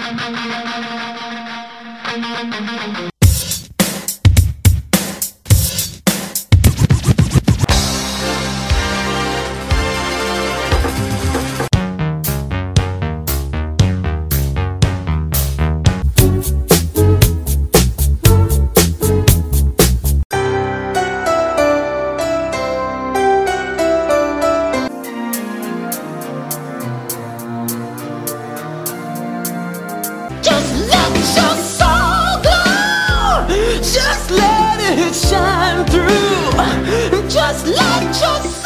Just let your soul glow. Just let it shine through. Just let your